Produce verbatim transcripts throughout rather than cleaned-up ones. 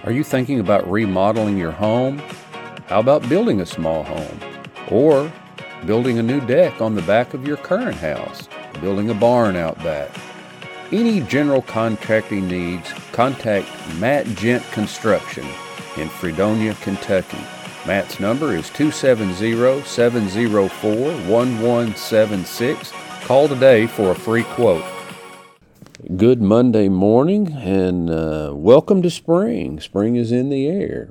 Are you thinking about remodeling your home? How about building a small home? Or building a new deck on the back of your current house? Building a barn out back? Any general contracting needs, contact Matt Gent Construction in Fredonia, Kentucky. Matt's number is two seven zero, seven zero four, one one seven six. Call today for a free quote. Good Monday morning, and uh, welcome to spring. Spring is in the air.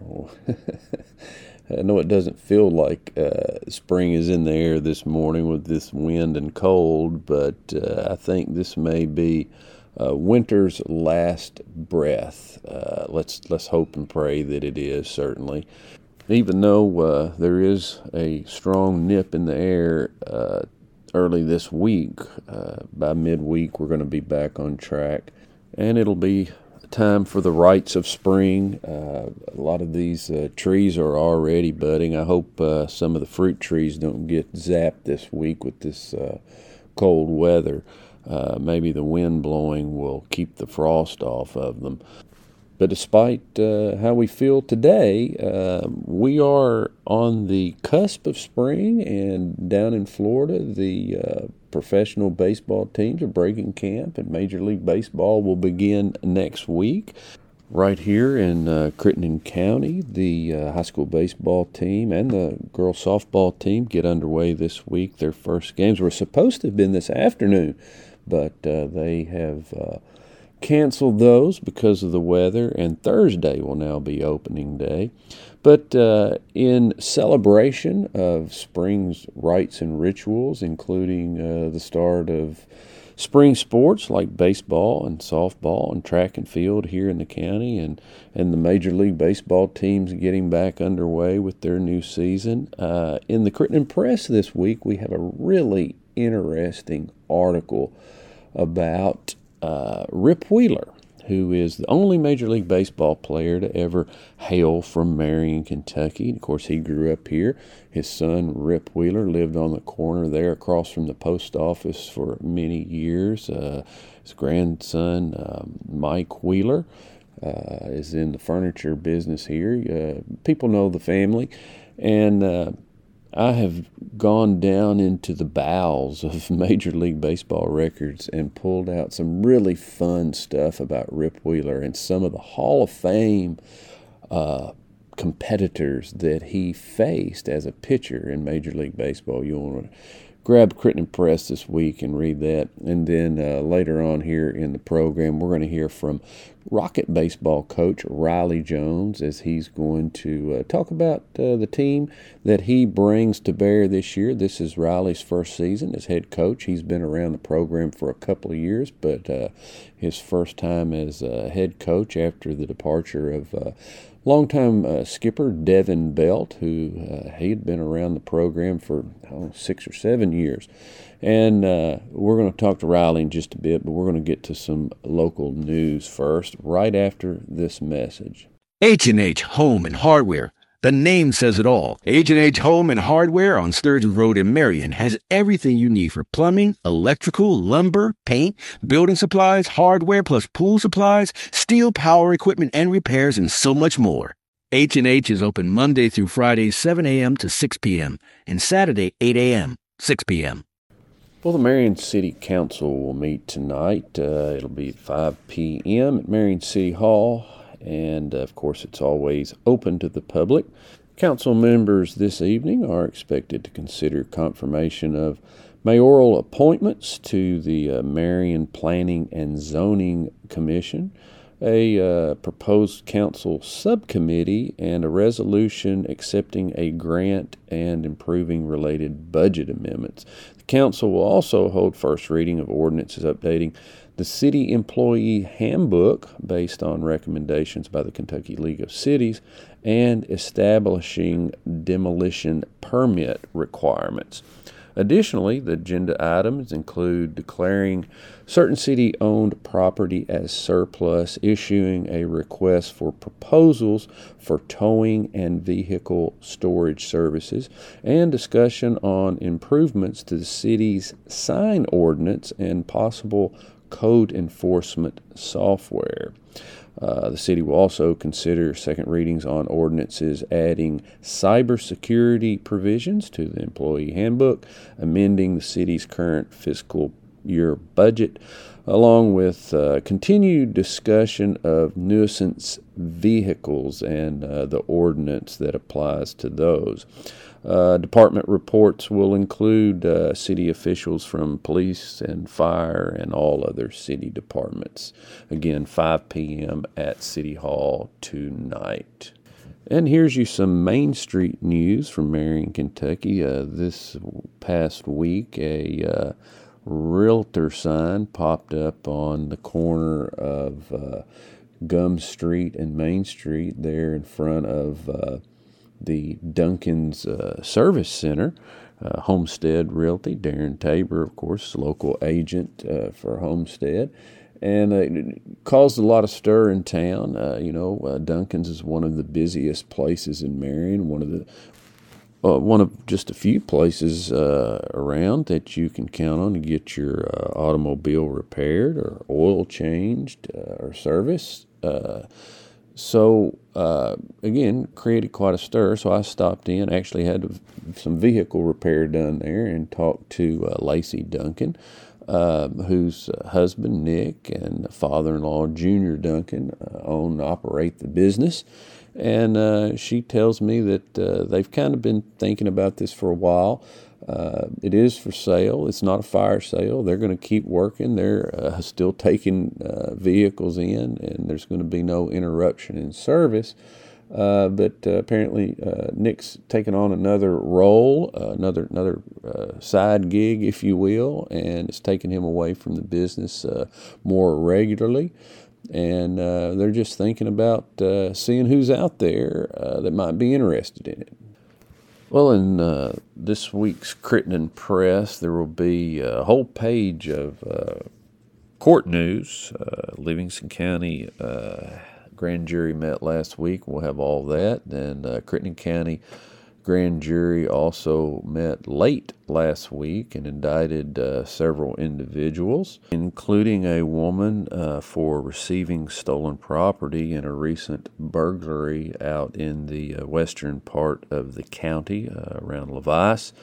I know it doesn't feel like uh, spring is in the air this morning with this wind and cold, but uh, I think this may be uh, winter's last breath. Uh, let's let's hope and pray that it is, certainly. Even though uh, there is a strong nip in the air, uh, early this week, uh, by midweek, we're going to be back on track, and it'll be time for the rites of spring. Uh, a lot of these uh, trees are already budding. I hope uh, some of the fruit trees don't get zapped this week with this uh, cold weather. Uh, maybe the wind blowing will keep the frost off of them. But despite uh, how we feel today, uh, we are on the cusp of spring, and down in Florida, the uh, professional baseball teams are breaking camp, and Major League Baseball will begin next week. Right here in uh, Crittenden County, the uh, high school baseball team and the girls softball team get underway this week. Their first games were supposed to have been this afternoon, but uh, they have Uh, canceled those because of the weather, and Thursday will now be opening day. But uh, in celebration of spring's rites and rituals, including uh, the start of spring sports like baseball and softball and track and field here in the county, and, and the Major League Baseball teams getting back underway with their new season, uh, in the Crittenden Press this week, we have a really interesting article about Uh, Rip Wheeler, who is the only Major League Baseball player to ever hail from Marion, Kentucky. Of course, he grew up here. His son, Rip Wheeler, lived on the corner there across from the post office for many years. Uh, his grandson, um, Mike Wheeler, uh, is in the furniture business here. Uh, people know the family. And uh, I have gone down into the bowels of Major League Baseball records and pulled out some really fun stuff about Rip Wheeler and some of the Hall of Fame uh, competitors that he faced as a pitcher in Major League Baseball. You'll want to grab Crittenden Press this week and read that. And then uh, later on here in the program, we're going to hear from Rocket baseball coach Riley Jones as he's going to uh, talk about uh, the team that he brings to bear this year. This is Riley's first season as head coach. He's been around the program for a couple of years, but uh, his first time as uh, head coach after the departure of uh, longtime uh, skipper Devin Belt, who uh, he had been around the program for I don't know, six or seven years. And uh, we're going to talk to Riley in just a bit, but we're going to get to some local news first, right after this message. H and H Home and Hardware. The name says it all. H and H Home and Hardware on Sturgeon Road in Marion has everything you need for plumbing, electrical, lumber, paint, building supplies, hardware plus pool supplies, steel power equipment and repairs, and so much more. H and H is open Monday through Friday, seven a.m. to six p.m. and Saturday, eight a.m., six p.m. Well, the Marion City Council will meet tonight. Uh, it'll be at five p.m. at Marion City Hall, and, uh, of course, it's always open to the public. Council members this evening are expected to consider confirmation of mayoral appointments to the uh, Marion Planning and Zoning Commission, a uh, proposed council subcommittee, and a resolution accepting a grant and improving related budget amendments. The council will also hold first reading of ordinances updating the city employee handbook based on recommendations by the Kentucky League of Cities and establishing demolition permit requirements. Additionally, the agenda items include declaring certain city-owned property as surplus, issuing a request for proposals for towing and vehicle storage services, and discussion on improvements to the city's sign ordinance and possible code enforcement software. Uh, the city will also consider second readings on ordinances adding cybersecurity provisions to the employee handbook, amending the city's current fiscal year budget, along with uh, continued discussion of nuisance vehicles and uh, the ordinance that applies to those. Uh, department reports will include uh, city officials from police and fire and all other city departments. Again, five p.m. at City Hall tonight. And here's you some Main Street news from Marion, Kentucky. Uh, this past week, a uh, realtor sign popped up on the corner of uh, Gum Street and Main Street there in front of uh, the Duncan's uh, Service Center. Uh, Homestead Realty, Darren Tabor, of course, local agent uh, for Homestead. And uh, it caused a lot of stir in town. Uh, you know, uh, Duncan's is one of the busiest places in Marion, one of the Uh, one of just a few places uh, around that you can count on to get your uh, automobile repaired or oil changed uh, or serviced. Uh, so, uh, again, created quite a stir. So I stopped in, actually had some vehicle repair done there, and talked to uh, Lacey Duncan, uh, whose husband, Nick, and father-in-law, Junior Duncan, uh, own and operate the business. And uh, she tells me that uh, they've kind of been thinking about this for a while. Uh, it is for sale. It's not a fire sale. They're going to keep working. They're uh, still taking uh, vehicles in, and there's going to be no interruption in service. Uh, but uh, apparently uh, Nick's taken on another role, uh, another another uh, side gig, if you will, and it's taken him away from the business uh, more regularly. And uh, they're just thinking about uh, seeing who's out there uh, that might be interested in it. Well, in uh, this week's Crittenden Press, there will be a whole page of uh, court news. Uh, Livingston County uh, grand jury met last week. We'll have all that. And uh, Crittenden County grand jury also met late last week and indicted uh, several individuals, including a woman uh, for receiving stolen property in a recent burglary out in the uh, western part of the county uh, around Levice.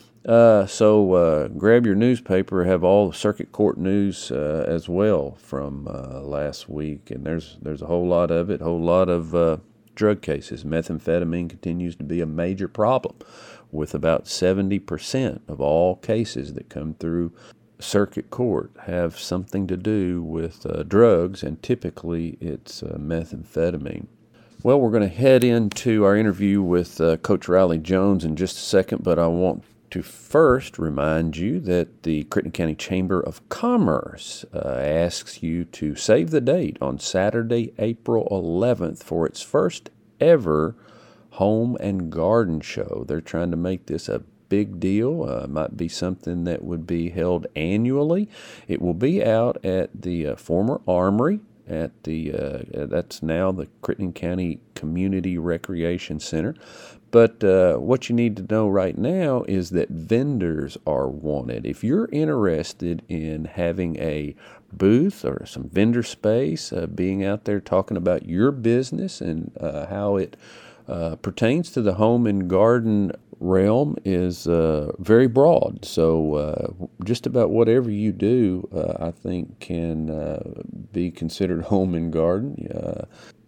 Uh, so uh, grab your newspaper, have all the circuit court news uh, as well from uh, last week, and there's there's a whole lot of it, a whole lot of uh, drug cases. Methamphetamine continues to be a major problem, with about seventy percent of all cases that come through circuit court have something to do with uh, drugs, and typically it's uh, methamphetamine. Well, we're going to head into our interview with uh, Coach Riley Jones in just a second, but I want to first remind you that the Crittenden County Chamber of Commerce uh, asks you to save the date on Saturday, April eleventh for its first ever home and garden show. They're trying to make this a big deal. Uh, it might be something that would be held annually. It will be out at the uh, former Armory at the, uh, that's now the Crittenden County Community Recreation Center. But uh, what you need to know right now is that vendors are wanted. If you're interested in having a booth or some vendor space, uh, being out there talking about your business and uh, how it uh, pertains to the home and garden realm is uh, very broad. So uh, just about whatever you do, uh, I think, can uh, be considered home and garden. Uh,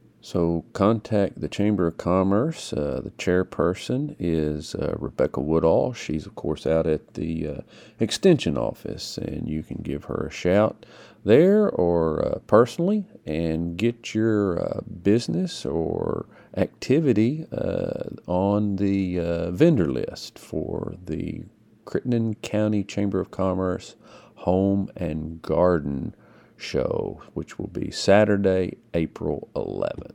So contact the Chamber of Commerce. Uh, the chairperson is uh, Rebecca Woodall. She's, of course, out at the uh, Extension office, and you can give her a shout there or uh, personally and get your uh, business or activity uh, on the uh, vendor list for the Crittenden County Chamber of Commerce Home and Garden Show, which will be Saturday, April eleventh.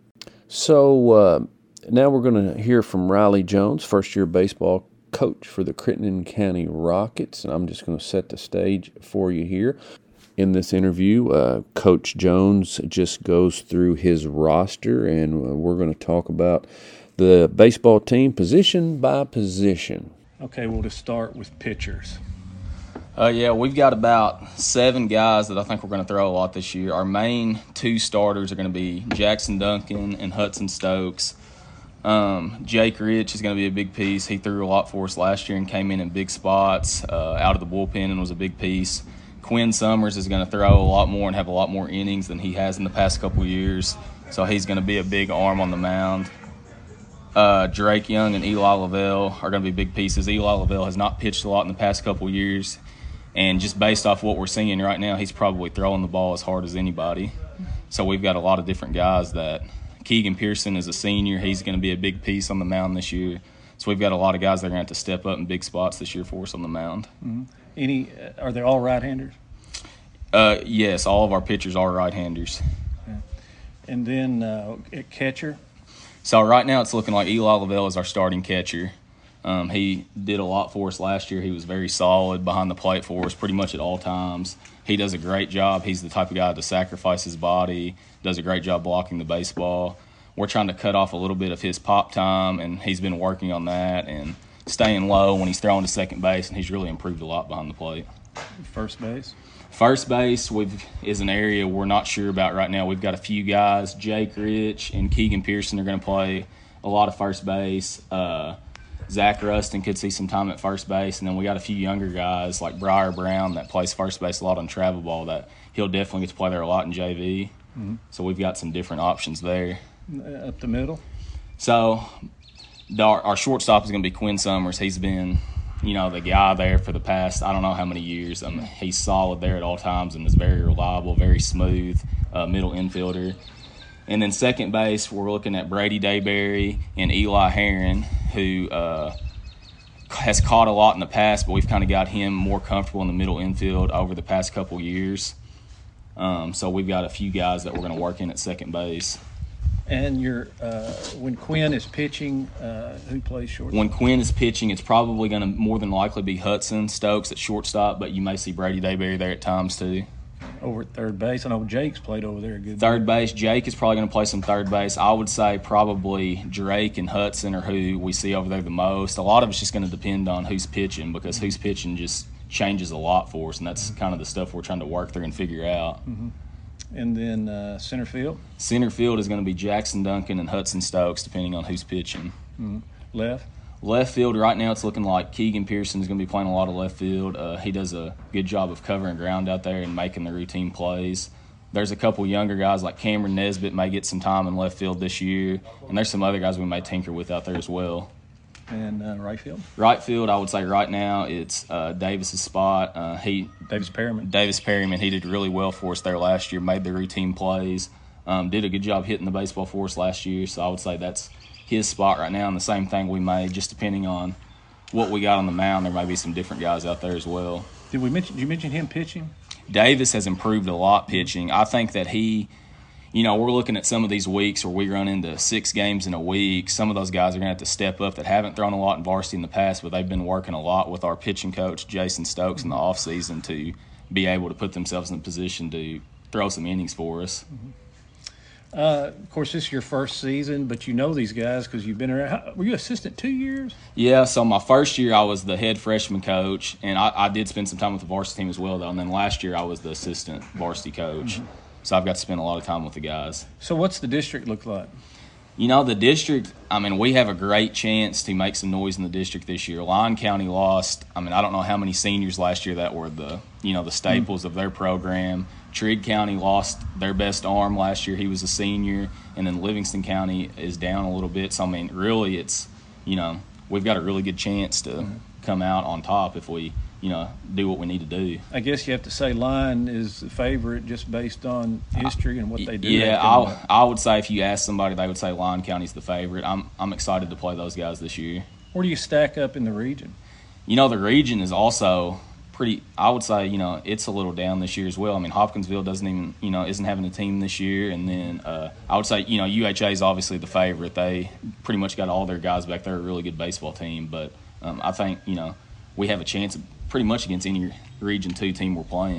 So uh, now we're going to hear from Riley Jones, first-year baseball coach for the Crittenden County Rockets, and I'm just going to set the stage for you here. In this interview, uh, Coach Jones just goes through his roster, and we're going to talk about the baseball team position by position. Okay, we'll just start with pitchers. Uh, yeah, we've got about seven guys that I think we're going to throw a lot this year. Our main two starters are going to be Jackson Duncan and Hudson Stokes. Um, Jake Rich is going to be a big piece. He threw a lot for us last year and came in in big spots uh, out of the bullpen and was a big piece. Quinn Summers is going to throw a lot more and have a lot more innings than he has in the past couple of years, so he's going to be a big arm on the mound. Uh, Drake Young and Eli Lavelle are going to be big pieces. Eli Lavelle has not pitched a lot in the past couple of years, and just based off what we're seeing right now, he's probably throwing the ball as hard as anybody. So we've got a lot of different guys that Keegan Pearson is a senior. He's going to be a big piece on the mound this year. So we've got a lot of guys that are going to have to step up in big spots this year for us on the mound. Mm-hmm. Any? Uh, are they all right-handers? Uh, yes, all of our pitchers are right-handers. Yeah. And then uh, at catcher? So right now it's looking like Eli Lavelle is our starting catcher. Um, he did a lot for us last year. He was very solid behind the plate for us pretty much at all times. He does a great job. He's the type of guy to sacrifice his body, does a great job blocking the baseball. We're trying to cut off a little bit of his pop time, and he's been working on that and staying low when he's throwing to second base, and he's really improved a lot behind the plate. First base? First base we've, is an area we're not sure about right now. We've got a few guys. Jake Rich and Keegan Pearson are going to play a lot of first base. Uh, Zach Rustin could see some time at first base, and then we got a few younger guys like Briar Brown that plays first base a lot on travel ball that he'll definitely get to play there a lot in J V. Mm-hmm. So we've got some different options there. Up the middle? So our, our shortstop is going to be Quinn Summers. He's been, you know, the guy there for the past I don't know how many years. I mean, he's solid there at all times and is very reliable, very smooth uh, middle infielder. And then second base, we're looking at Brady Dayberry and Eli Heron, who uh, has caught a lot in the past, but we've kind of got him more comfortable in the middle infield over the past couple years. Um, so we've got a few guys that we're going to work in at second base. And you're, uh, when Quinn is pitching, uh, who plays shortstop? When Quinn is pitching, it's probably going to more than likely be Hudson Stokes at shortstop, but you may see Brady Dayberry there at times too. Over at third base. I know Jake's played over there a good Third base, Jake is probably going to play some third base. I would say probably Drake and Hudson are who we see over there the most. A lot of it's just going to depend on who's pitching, because who's pitching just changes a lot for us, and that's kind of the stuff we're trying to work through and figure out. Mm-hmm. And then uh, center field? Center field is going to be Jackson Duncan and Hudson Stokes, depending on who's pitching. Mm-hmm. Left? Left field, right now it's looking like Keegan Pearson is going to be playing a lot of left field. Uh, he does a good job of covering ground out there and making the routine plays. There's a couple younger guys like Cameron Nesbitt may get some time in left field this year, and there's some other guys we may tinker with out there as well. And uh, right field? Right field, I would say right now it's uh, Davis's spot. Uh, he Davis Perryman. Davis Perryman, he did really well for us there last year, made the routine plays, um, did a good job hitting the baseball for us last year, so I would say that's his spot right now, and the same thing we made, just depending on what we got on the mound. There may be some different guys out there as well. Did we mention? Did you mention him pitching? Davis has improved a lot pitching. I think that he, you know, we're looking at some of these weeks where we run into six games in a week. Some of those guys are going to have to step up that haven't thrown a lot in varsity in the past, but they've been working a lot with our pitching coach, Jason Stokes, in the offseason to be able to put themselves in a position to throw some innings for us. Mm-hmm. Uh, of course, this is your first season, but you know these guys because you've been around. How, were you assistant two years? Yeah, so my first year I was the head freshman coach, and I, I did spend some time with the varsity team as well, though. And then last year I was the assistant varsity coach. Mm-hmm. So I've got to spend a lot of time with the guys. So what's the district look like? You know, the district, I mean, we have a great chance to make some noise in the district this year. Lyon County lost, I mean, I don't know how many seniors last year that were the, you know, the staples mm-hmm. of their program. Trigg County lost their best arm last year. He was a senior. And then Livingston County is down a little bit. So, I mean, really it's, you know, we've got a really good chance to mm-hmm. come out on top if we, you know, do what we need to do. I guess you have to say Lyon is the favorite just based on history and what they do. Yeah, I, I would say if you ask somebody, they would say Lyon County's the favorite. I'm I'm excited to play those guys this year. Where do you stack up in the region? You know, the region is also pretty, I would say, you know, it's a little down this year as well. I mean, Hopkinsville doesn't even, you know, isn't having a team this year. And then uh, I would say, you know, U H A is obviously the favorite. They pretty much got all their guys back. They're a really good baseball team. But um, I think, you know, we have a chance pretty much against any Region two team we're playing.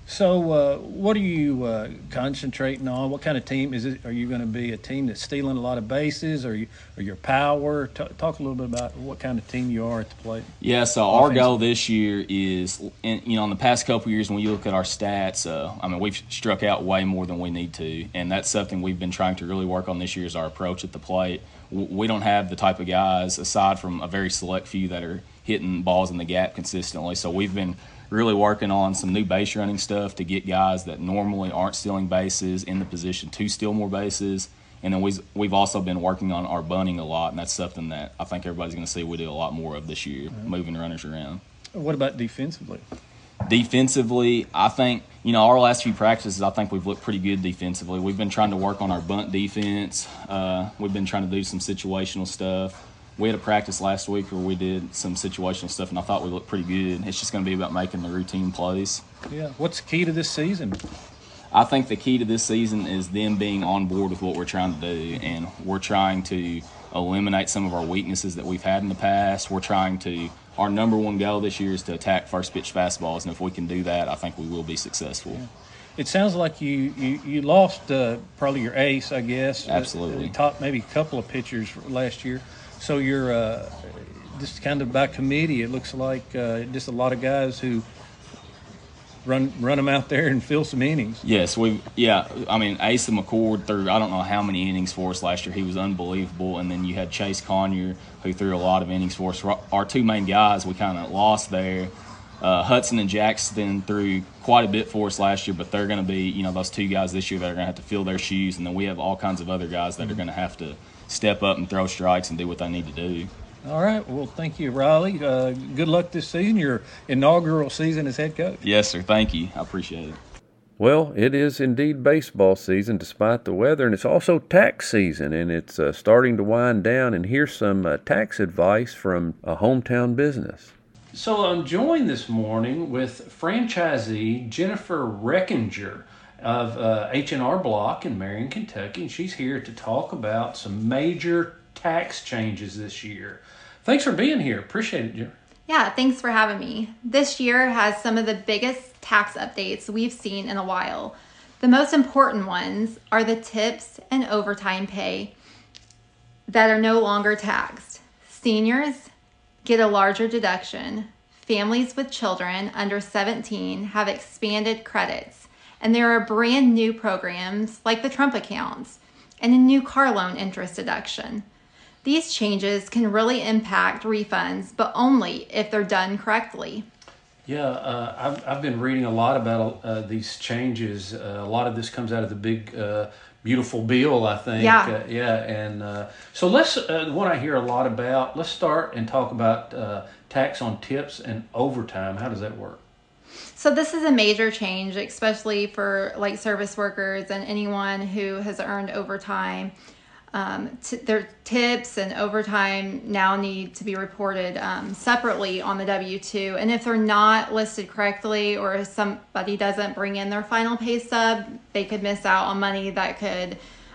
So, uh, what are you uh, concentrating on? What kind of team is it? Are you going to be a team that's stealing a lot of bases? Or you, or your power? T- talk a little bit about what kind of team you are at the plate. Yeah, so our goal this year is, in, you know, in the past couple of years, when you look at our stats, uh, I mean, we've struck out way more than we need to, and that's something we've been trying to really work on this year is our approach at the plate. We don't have the type of guys, aside from a very select few, that are hitting balls in the gap consistently. So we've been really working on some new base running stuff to get guys that normally aren't stealing bases in the position to steal more bases. And then we've, we've also been working on our bunting a lot, and that's something that I think everybody's going to see we do a lot more of this year, mm-hmm. moving runners around. What about defensively? Defensively, I think, you know, our last few practices, I think we've looked pretty good defensively. We've been trying to work on our bunt defense. Uh, we've been trying to do some situational stuff. We had a practice last week where we did some situational stuff, and I thought we looked pretty good. It's just going to be about making the routine plays. Yeah. What's the key to this season? I think the key to this season is them being on board with what we're trying to do, and we're trying to eliminate some of our weaknesses that we've had in the past. We're trying to – our number one goal this year is to attack first pitch fastballs, and if we can do that, I think we will be successful. Yeah. It sounds like you, you, you lost uh, probably your ace, I guess. Absolutely. Uh, top maybe a couple of pitchers last year. So you're uh, just kind of by committee. It looks like uh, just a lot of guys who run run them out there and fill some innings. Yes, we yeah. I mean, Asa McCord threw I don't know how many innings for us last year. He was unbelievable. And then you had Chase Conyer, who threw a lot of innings for us. Our two main guys we kind of lost there. Uh, Hudson and Jackson threw quite a bit for us last year, but they're going to be, you know, those two guys this year that are going to have to fill their shoes. And then we have all kinds of other guys that mm-hmm. are going to have to step up and throw strikes and do what they need to do. All right. Well, thank you, Riley. Uh, good luck this season, your inaugural season as head coach. Yes, sir. Thank you. I appreciate it. Well, it is indeed baseball season despite the weather, and it's also tax season, and it's uh, starting to wind down. And here's some uh, tax advice from a hometown business. So I'm joined this morning with franchisee Jennifer Reckinger of uh, H and R Block in Marion, Kentucky, and she's here to talk about some major tax changes this year. Thanks for being here. Appreciate it, Jennifer. Yeah, thanks for having me. This year has some of the biggest tax updates we've seen in a while. The most important ones are the tips and overtime pay that are no longer taxed. Seniors get a larger deduction. Families with children under seventeen have expanded credits. And there are brand new programs like the Trump accounts and a new car loan interest deduction. These changes can really impact refunds, but only if they're done correctly. Yeah, uh, I've, I've been reading a lot about uh, these changes. Uh, a lot of this comes out of the big, uh, beautiful bill, I think. Yeah. Uh, yeah, and uh, so let's, uh, what I hear a lot about, let's start and talk about uh, tax on tips and overtime. How does that work? So this is a major change, especially for like service workers and anyone who has earned overtime. Um, t- their tips and overtime now need to be reported um, separately on the W two. And if they're not listed correctly, or if somebody doesn't bring in their final pay stub, they could miss out on money that could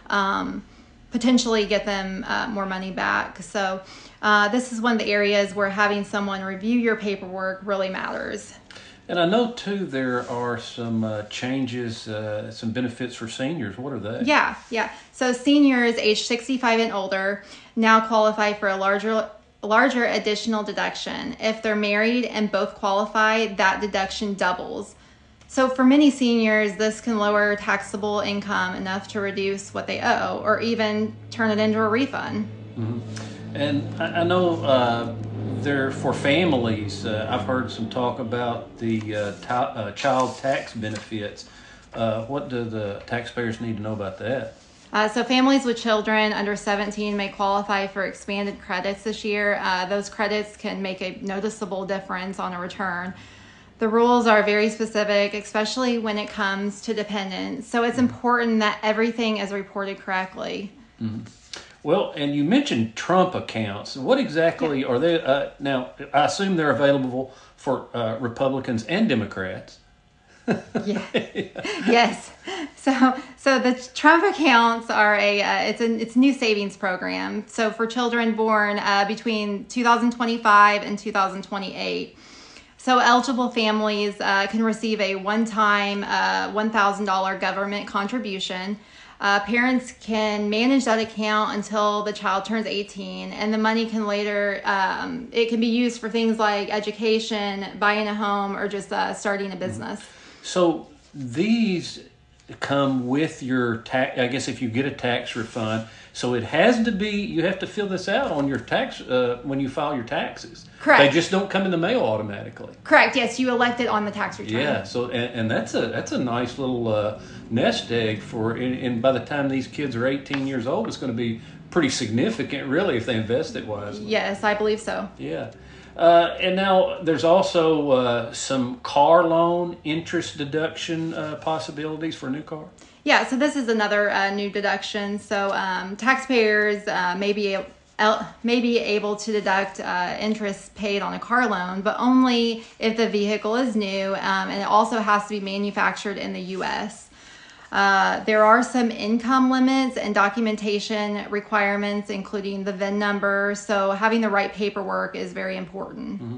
um, potentially get them uh, more money back. So uh, this is one of the areas where having someone review your paperwork really matters. And I know, too, there are some uh, changes, uh, some benefits for seniors. What are they? Yeah, yeah. So seniors age sixty-five and older now qualify for a larger larger additional deduction. If they're married and both qualify, that deduction doubles. So for many seniors, this can lower taxable income enough to reduce what they owe or even turn it into a refund. Mm-hmm. And I, I know... Uh, There for families, uh, I've heard some talk about the uh, t- uh, child tax benefits. Uh, what do the taxpayers need to know about that? Uh, so families with children under seventeen may qualify for expanded credits this year. Uh, those credits can make a noticeable difference on a return. The rules are very specific, especially when it comes to dependents. So it's important that everything is reported correctly. Mm-hmm. Well, and you mentioned Trump accounts. What exactly yeah. are they? Uh, now, I assume they're available for uh, Republicans and Democrats. yeah. Yes. So, so the Trump accounts are a uh, it's a it's a new savings program. So for children born uh, between two thousand twenty-five and two thousand twenty-eight. So eligible families uh, can receive a one-time uh, one thousand dollars government contribution. Uh, parents can manage that account until the child turns eighteen, and the money can later, um, it can be used for things like education, buying a home, or just uh, starting a business. So these come with your tax, I guess if you get a tax refund. So it has to be, you have to fill this out on your tax, uh, when you file your taxes. Correct. They just don't come in the mail automatically. Correct, yes, you elect it on the tax return. Yeah, so, and, and that's a that's a nice little uh, nest egg for, and, and by the time these kids are eighteen years old, it's going to be pretty significant, really, if they invest it wisely. Yes, I believe so. Yeah. Uh, and now there's also uh, some car loan interest deduction uh, possibilities for a new car. Yeah, so this is another uh, new deduction. So um, taxpayers uh, may be able, may be able to deduct uh, interest paid on a car loan, but only if the vehicle is new, um, and it also has to be manufactured in the U S. Uh, there are some income limits and documentation requirements, including the V I N number. So having the right paperwork is very important. Mm-hmm.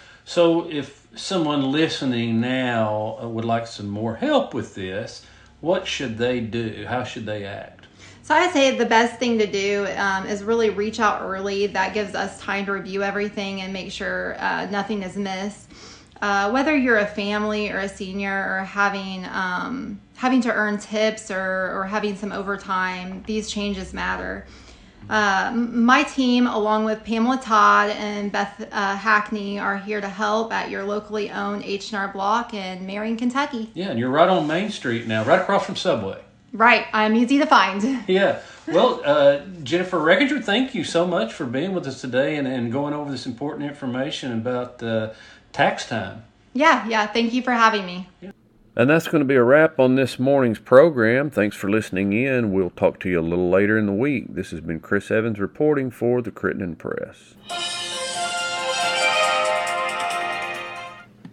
So if someone listening now would like some more help with this, what should they do? How should they act? So I say the best thing to do um, is really reach out early. That gives us time to review everything and make sure uh, nothing is missed. Uh, whether you're a family or a senior or having um, having to earn tips or, or having some overtime, these changes matter. Uh, my team, along with Pamela Todd and Beth uh, Hackney, are here to help at your locally owned H and R Block in Marion, Kentucky. Yeah, and you're right on Main Street now, right across from Subway. Right, I'm easy to find. Yeah. Well, uh, Jennifer Reckinger, thank you so much for being with us today and, and going over this important information about uh, tax time. Yeah, yeah, thank you for having me. Yeah. And that's going to be a wrap on this morning's program. Thanks for listening in. We'll talk to you a little later in the week. This has been Chris Evans reporting for the Crittenden Press.